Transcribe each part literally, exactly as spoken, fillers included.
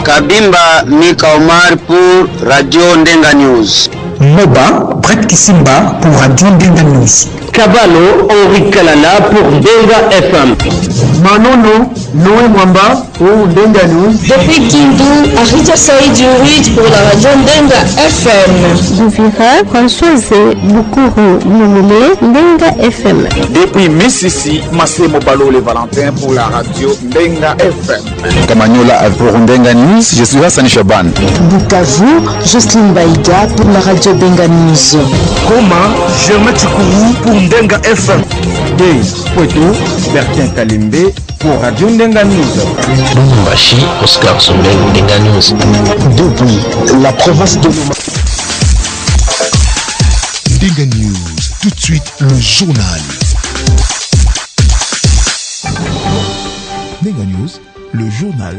Kabimba Mika Omar pour Radio Ndenga News. Moba Brett Kisimba pour Radio Ndenga News. Cavallo Henri Kalala pour Ndenga F M. Manono Noé Mwamba pour Ndenga News. Depuis Kindu, Arita Saïd Yurid pour la Radio Ndenga F M. Duvira Françoise Bukuru Moumoulé Ndenga F M. Depuis Mississi, Massé Mobalo les Valentins pour la Radio Ndenga F M. Kamagnola pour Ndenga News, je suis Hassan Chaban. Bukavu, Jocelyne Baïga pour la Radio Ndenga News. Goma, Germain Tchikourou pour Ndenga F M. Dey, Poitou, Bertien Kalimbe pour Radio Ndenga News. Lumumbashi, Oscar Sombel Ndenga News. Depuis la province de Ndenga News, tout de suite le journal. Ndenga News, le journal.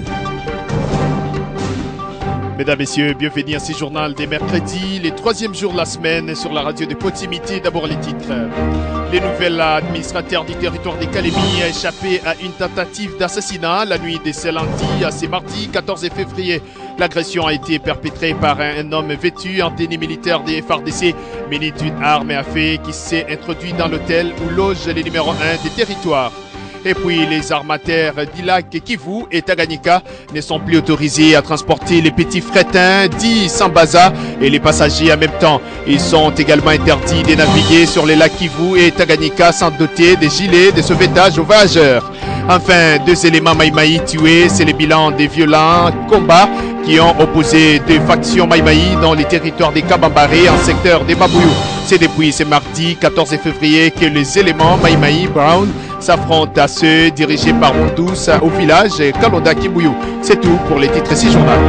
Mesdames, Messieurs, bienvenue à ce journal des mercredis, les troisième jours de la semaine sur la radio de proximité. D'abord les titres. Les nouvelles administrateurs du territoire des Calémies a échappé à une tentative d'assassinat la nuit de ce lundi à ce mardi quatorze février. L'agression a été perpétrée par un homme vêtu en tenue militaire des F A R D C, muni d'une arme à feu qui s'est introduit dans l'hôtel où loge les numéro un des territoires. Et puis les armateurs d'Ilak, Kivu et Tanganyika ne sont plus autorisés à transporter les petits frétins dits Sambaza et les passagers en même temps. Ils sont également interdits de naviguer sur les lacs Kivu et Tanganyika sans doter des gilets de sauvetage aux voyageurs. Enfin, deux éléments Maïmaï tués, c'est le bilan des violents combats qui ont opposé deux factions Maïmaï dans les territoires des Kabambaré en secteur des Babouyou. C'est depuis ce mardi quatorze février que les éléments Maïmaï Brown s'affrontent à ceux dirigés par Moudous au village Kalonda Kibouyou. C'est tout pour les titres de ce journal.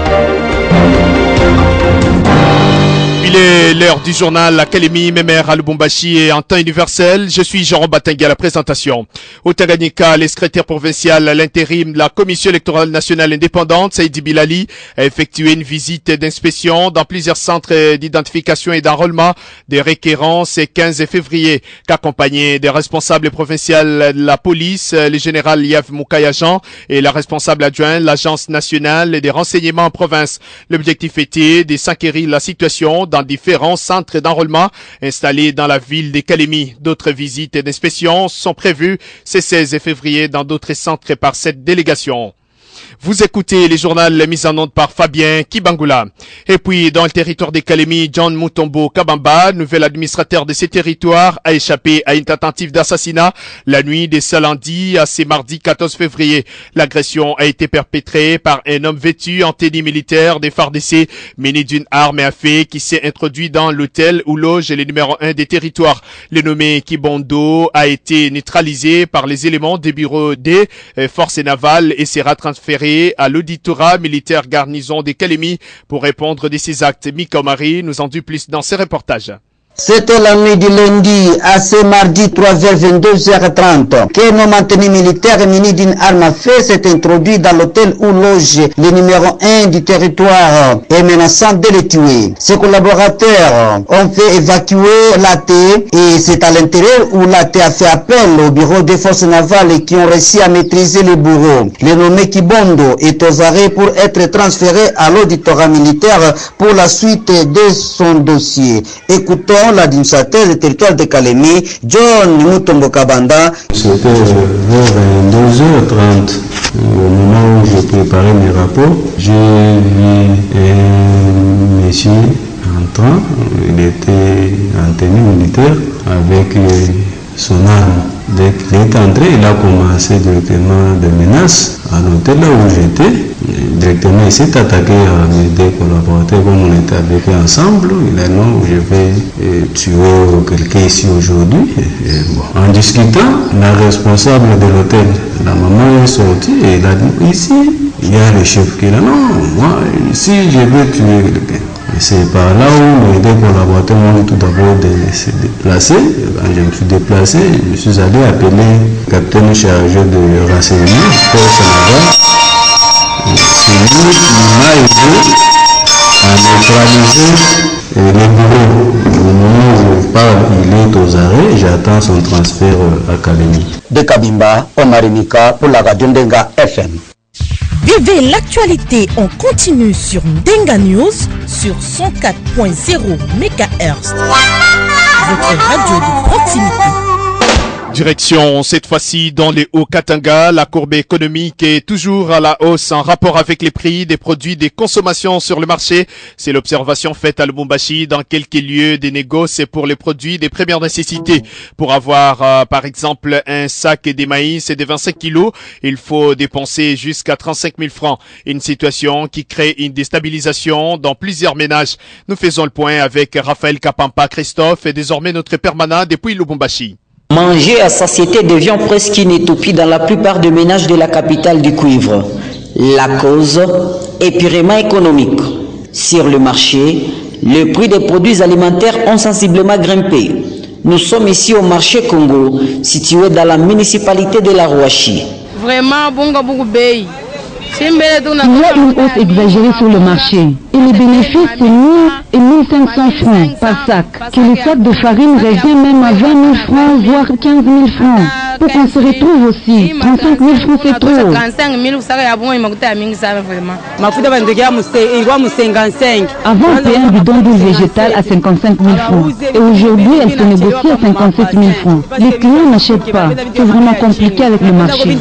Il est l'heure du journal Académie Mémère à Lubumbashi et en temps universel. Je suis Jean Batingue à la présentation. Au Tanganyika, le secrétaire provincial à l'intérim de la Commission électorale nationale indépendante, Saïdi Bilali, a effectué une visite d'inspection dans plusieurs centres d'identification et d'enrôlement des requérants ce quinze février, qu'accompagné des responsables provinciaux de la police, le général Yav Moukayajan et la responsable adjointe de l'Agence nationale des renseignements en province. L'objectif était de s'enquérir la situation dans différents centres d'enrôlement installés dans la ville de Calémie. D'autres visites et d'inspection sont prévues ce seize février dans d'autres centres par cette délégation. Vous écoutez les journaux mis en onde par Fabien Kibangula. Et puis, dans le territoire des Calémies, John Mutombo Kabamba, nouvel administrateur de ces territoires, a échappé à une tentative d'assassinat la nuit de ce lundi à ce mardi quatorze février. L'agression a été perpétrée par un homme vêtu en tenue militaire des F A R D C, muni d'une arme à feu qui s'est introduit dans l'hôtel où loge le numéro un des territoires. Le nommé Kibondo a été neutralisé par les éléments des bureaux des euh, forces navales et sera transféré à l'auditorat militaire garnison des Calémies pour répondre de ces actes. Mika Omari nous en dit plus dans ses reportages. C'était la nuit du lundi à ce mardi trois vers vingt-deux heures trente que nos maintenus militaires munis d'une arme à feu s'est introduit dans l'hôtel où loge le numéro un du territoire et menaçant de le tuer. Ses collaborateurs ont fait évacuer l'A T et c'est à l'intérieur où l'A T a fait appel au bureau des forces navales qui ont réussi à maîtriser le bourreau. Le nommé Kibondo est aux arrêts pour être transféré à l'auditorat militaire pour la suite de son dossier. Écoutons l'administrateur du territoire de Calémie, John Mutombo Kabanda. C'était vers vingt-deux heures trente, au moment où je préparais mes rapports. J'ai vu un monsieur entrant, il était en tenue militaire avec son arme. Dès qu'il est entré, il a commencé directement des menaces à l'hôtel là où j'étais. Directement, il s'est attaqué à mes deux collaborateurs comme on était avec eux ensemble. Il a dit non, je vais euh, tuer quelqu'un ici aujourd'hui. Bon. En discutant, la responsable de l'hôtel, la maman est sortie et il a dit ici, il y a le chef qui a dit non, moi ici je vais tuer quelqu'un. C'est par là où les deux collaborateurs m'ont tout d'abord se déplacé. Quand je me suis déplacé, je suis allé appeler le capitaine chargé de renseignement, force navale. C'est lui qui m'a aidé à neutraliser les bureaux. Au moment où je parle, il est aux arrêts, j'attends son transfert à Calémie. De Kabimba, Omar Mika pour la radio Ndenga F M. Suivez l'actualité en continu sur Ndenga News sur cent quatre point zéro mégahertz. Votre radio de proximité. Direction cette fois-ci dans les Hauts-Katanga, la courbe économique est toujours à la hausse en rapport avec les prix des produits des consommations sur le marché. C'est l'observation faite à Lubumbashi dans quelques lieux des négoces pour les produits des premières nécessités. Pour avoir euh, par exemple un sac des maïs et des vingt-cinq kilos, il faut dépenser jusqu'à trente-cinq mille francs. Une situation qui crée une déstabilisation dans plusieurs ménages. Nous faisons le point avec Raphaël Kapampa Christophe et désormais notre permanent depuis Lubumbashi. Manger à satiété devient presque une utopie dans la plupart des ménages de la capitale du cuivre. La cause, épuisement économique. Sur le marché, les prix des produits alimentaires ont sensiblement grimpé. Nous sommes ici au marché Congo, situé dans la municipalité de la Rouachi. Vraiment, bon, bon, bay. Il y a une hausse exagérée sur le marché et les bénéfices c'est mille et mille cinq cents francs par sac. Que le sac de farine revient même à vingt mille francs, voire quinze mille francs. Pour qu'on se retrouve aussi, trente-cinq mille francs c'est trop. Avant on payait un bidon d'huile végétale à cinquante-cinq mille francs et aujourd'hui elle se négocie à cinquante-sept mille francs. Les clients n'achètent pas, c'est vraiment compliqué avec le marché.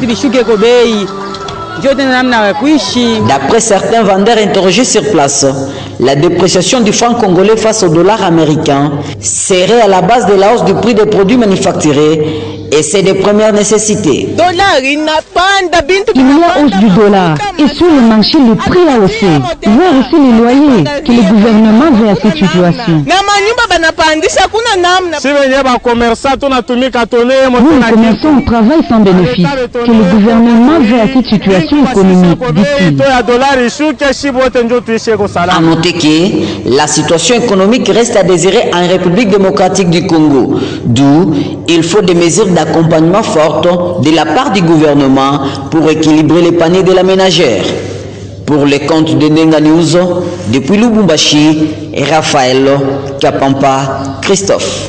D'après certains vendeurs interrogés sur place, la dépréciation du franc congolais face au dollar américain serait à la base de la hausse du prix des produits manufacturés et c'est des premières nécessités. Il y a hausse du dollar et sur le marché le prix a haussé. Voir aussi les loyers que le gouvernement veut à cette situation. Nous les commerçants on travaille sans bénéfice. Que le gouvernement veut à cette situation économique, dit-il. À noter que la situation économique reste à désirer en République démocratique du Congo, d'où il faut des mesures d'accompagnement fortes de la part du gouvernement pour équilibrer les paniers de la ménagère. Pour les comptes de Ndenga News, depuis Lubumbashi, Raphaël Kapampa Christophe.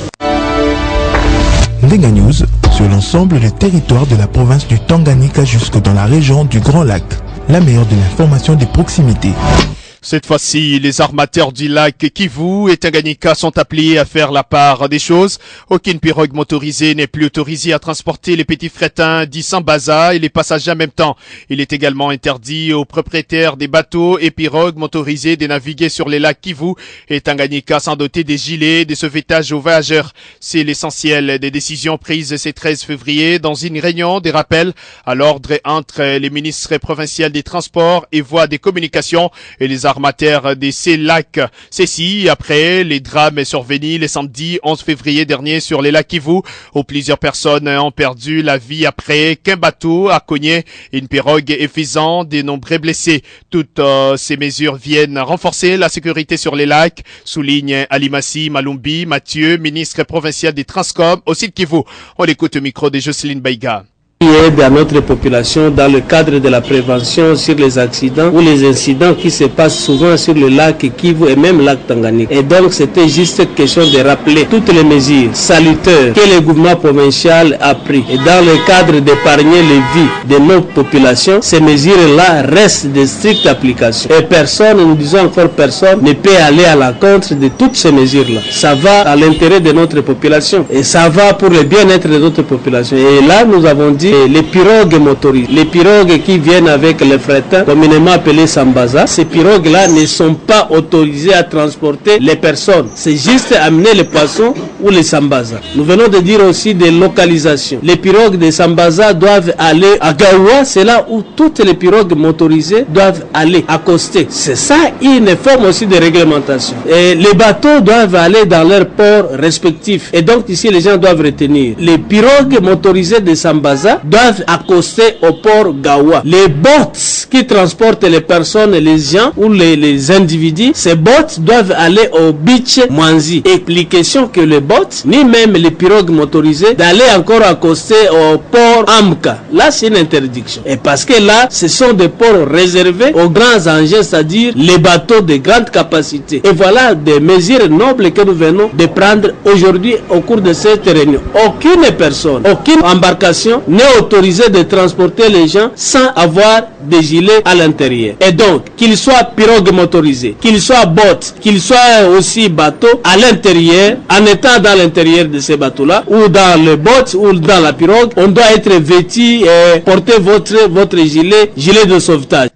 Ndenga News sur l'ensemble des territoires de la province du Tanganyika jusque dans la région du Grand Lac. La meilleure de l'information des proximités. Cette fois-ci, les armateurs du lac Kivu et Tanganyika sont appelés à faire la part des choses. Aucune pirogue motorisée n'est plus autorisée à transporter les petits frétins dits Sambaza et les passagers en même temps. Il est également interdit aux propriétaires des bateaux et pirogues motorisées de naviguer sur les lacs Kivu et Tanganyika sans doter des gilets de sauvetage aux voyageurs. C'est l'essentiel des décisions prises ce treize février dans une réunion des rappels à l'ordre entre les ministres provinciaux des Transports et Voies des Communications et les armateurs de ces lacs. Ceci après les drames survenus le samedi onze février dernier sur les lacs Kivu où plusieurs personnes ont perdu la vie après qu'un bateau a cogné une pirogue et faisant de nombreux blessés. Toutes euh, ces mesures viennent renforcer la sécurité sur les lacs, souligne Alimasi Malumbi Mathieu, ministre provincial des Transcom au site Kivu. On l'écoute au micro de Jocelyne Baïga. Aide à notre population dans le cadre de la prévention sur les accidents ou les incidents qui se passent souvent sur le lac Kivu et même le lac Tanganyika. Et donc c'était juste question de rappeler toutes les mesures salutaires que le gouvernement provincial a pris. Et dans le cadre d'épargner les vies de nos populations, ces mesures-là restent de stricte application. Et personne, nous disons encore personne, ne peut aller à l'encontre de toutes ces mesures-là. Ça va à l'intérêt de notre population et ça va pour le bien-être de notre population. Et là, nous avons dit les pirogues motorisées, les pirogues qui viennent avec les frétins, communément appelés Sambaza, ces pirogues-là ne sont pas autorisées à transporter les personnes. C'est juste amener les poissons ou les Sambaza. Nous venons de dire aussi des localisations. Les pirogues de Sambaza doivent aller à Gaoua, c'est là où toutes les pirogues motorisées doivent aller accoster. C'est ça une forme aussi de réglementation. Et les bateaux doivent aller dans leurs ports respectifs. Et donc ici les gens doivent retenir. Les pirogues motorisées de Sambaza doivent accoster au port Gaoua. Les boats qui transportent les personnes, les gens ou les, les individus, ces boats doivent aller au beach Mwanzi. Explication que les boats, ni même les pirogues motorisées, d'aller encore accoster au port Amka. Là, c'est une interdiction. Et parce que là, ce sont des ports réservés aux grands engins, c'est-à-dire les bateaux de grande capacité. Et voilà des mesures nobles que nous venons de prendre aujourd'hui au cours de cette réunion. Aucune personne, aucune embarcation n'est est autorisé de transporter les gens sans avoir des gilets à l'intérieur. Et donc, qu'il soit pirogue motorisée, qu'il soit botte, qu'il soit aussi bateau, à l'intérieur, en étant dans l'intérieur de ces bateaux-là, ou dans le botte, ou dans la pirogue, on doit être vêtu et porter votre, votre gilet, gilet de sauvetage.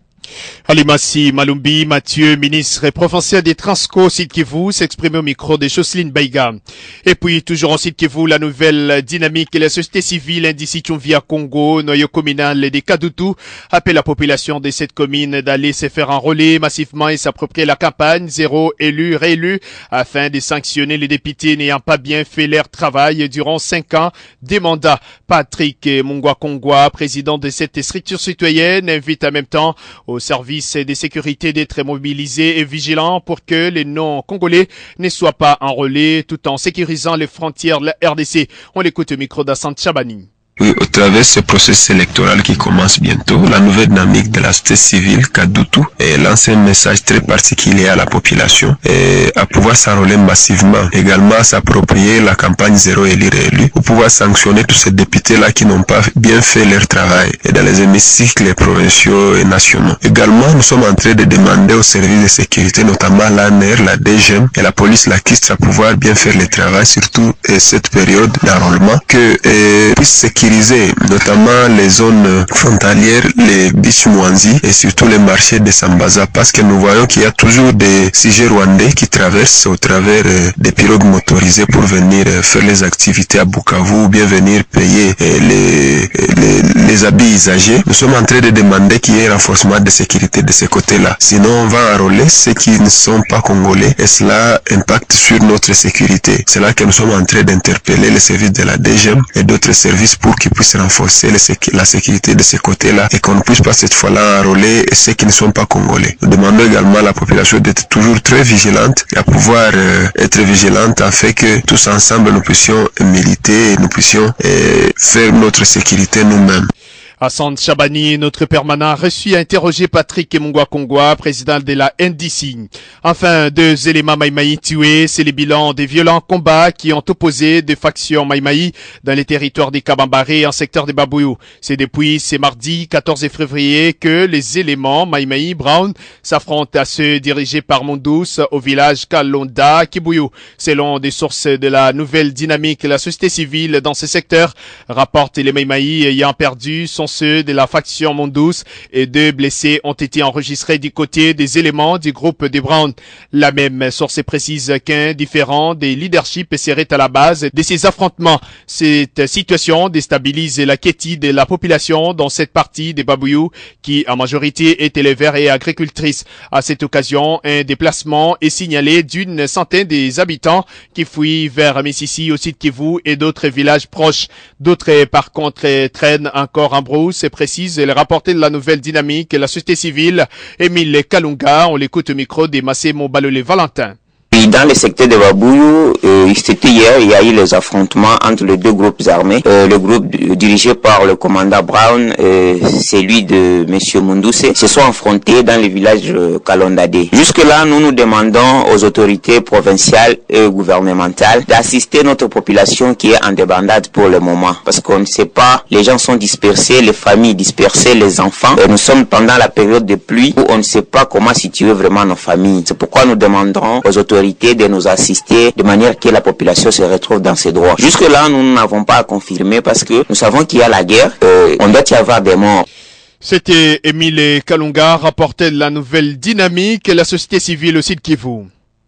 Alimasi Malumbi Mathieu, ministre provincial des Transco Sud Kivu, s'exprime au micro de Jocelyne Baïga. Et puis, toujours en Sud Kivu, la nouvelle dynamique et la société civile indicition via Congo, noyau communal des Kadutu, appelle la population de cette commune d'aller se faire enrôler massivement et s'approprier la campagne zéro élu réélu afin de sanctionner les députés n'ayant pas bien fait leur travail durant cinq ans des mandats. Patrick Mungwa Kongwa, président de cette structure citoyenne, invite en même temps au service de sécurité d'être mobilisés et vigilants pour que les non-congolais ne soient pas enrôlés tout en sécurisant les frontières de la R D C. On l'écoute au micro d'Assant Chabani. Oui, au travers de ce processus électoral qui commence bientôt, la nouvelle dynamique de la société civile Kadutu lance un message très particulier à la population et à pouvoir s'enrôler massivement, également à s'approprier la campagne zéro élu réélu pour pouvoir sanctionner tous ces députés-là qui n'ont pas bien fait leur travail et dans les hémicycles provinciaux et nationaux. Également, nous sommes en train de demander aux services de sécurité, notamment l'A N R, la D G M et la police, la K I S, à pouvoir bien faire le travail, surtout et cette période d'enrôlement, que et, puisse sécuriser notamment les zones frontalières, les Bishmwanzi et surtout les marchés de Sambaza, parce que nous voyons qu'il y a toujours des sujets rwandais qui traversent au travers euh, des pirogues motorisées pour venir euh, faire les activités à Bukavu ou bien venir payer euh, les, les, les habits usagés. Nous sommes en train de demander qu'il y ait un renforcement de sécurité de ce côté-là. Sinon, on va enrôler ceux qui ne sont pas congolais et cela impacte sur notre sécurité. C'est là que nous sommes en train d'interpeller les services de la D G M et d'autres services pour qu'ils puissent renforcer les sécu la sécurité de ce côté-là et qu'on ne puisse pas cette fois-là enrôler ceux qui ne sont pas congolais. Nous demandons également à la population d'être toujours très vigilante et à pouvoir euh, être vigilante afin que tous ensemble nous puissions militer et nous puissions euh, faire notre sécurité nous-mêmes. Hassan Chabani, notre permanent, reçu à interroger Patrick Mungwa Kongwa, président de la N D C. Enfin, deux éléments Maïmaï tués, c'est les bilans des violents combats qui ont opposé deux factions Maïmaï dans les territoires des Kabambare en secteur de Babouyou. C'est depuis ce mardi quatorze février que les éléments Maïmaï Brown s'affrontent à ceux dirigés par Mondous au village Kalonda, Kibouyou. Selon des sources de la nouvelle dynamique, la société civile dans ce secteur rapporte les Maïmaï ayant perdu son ceux de la faction Mondous et deux blessés ont été enregistrés du côté des éléments du groupe des Brown. La même source précise qu'un différent des leaderships serait à la base de ces affrontements. Cette situation déstabilise la quiétude de la population dans cette partie des Babouyou qui en majorité est éleveur et agricultrice. À cette occasion, un déplacement est signalé d'une centaine des habitants qui fuient vers Mississi, au site Kivu et d'autres villages proches. D'autres par contre traînent encore en brousse. C'est précise le rapporté de la nouvelle dynamique et la société civile. Émile Kalunga, on l'écoute au micro des Massimo Balolé Valentin. Dans le secteur de Babouyou, euh, c'était hier, il y a eu les affrontements entre les deux groupes armés. Euh, le groupe dirigé par le commandant Brown et celui de Monsieur Mundousse se sont affrontés dans le village euh, Kalondade. Jusque-là, nous nous demandons aux autorités provinciales et gouvernementales d'assister notre population qui est en débandade pour le moment. Parce qu'on ne sait pas, les gens sont dispersés, les familles dispersées, les enfants. Et nous sommes pendant la période de pluie où on ne sait pas comment situer vraiment nos familles. C'est pourquoi nous demanderons aux autorités de nous assister de manière que la population se retrouve dans ses droits. Jusque-là, nous n'avons pas à confirmer parce que nous savons qu'il y a la guerre, euh, on doit y avoir des morts. C'était Émile Kalunga, rapportait de la nouvelle dynamique et la société civile au site Kivu.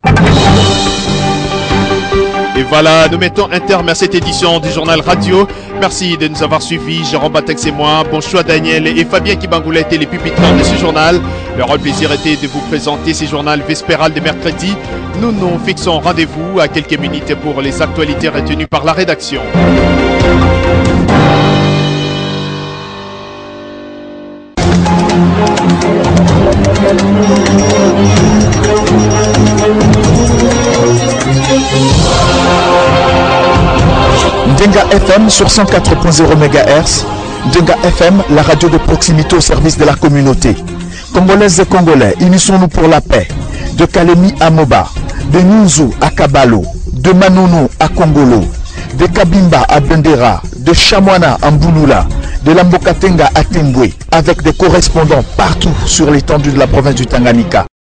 Et voilà, nous mettons un terme à cette édition du journal radio. Merci de nous avoir suivis. Jérôme Batex et moi, bon choix Daniel et Fabien Kibangoulet étaient les pupitrants de ce journal. Leur plaisir était de vous présenter ce journal vespéral de mercredi. Nous nous fixons rendez-vous à quelques minutes pour les actualités retenues par la rédaction. Ndenga F M sur cent quatre point zéro mégahertz. Ndenga F M, la radio de proximité au service de la communauté. Congolaises et Congolais, unissons-nous pour la paix. De Kalemi à Moba, de Nyunzu à Kabalo, de Manono à Kongolo, de Kabimba à Bendera, de Chamwana à Mbouloula de la Mbokatenga à Tembwe, avec des correspondants partout sur l'étendue de la province du Tanganyika.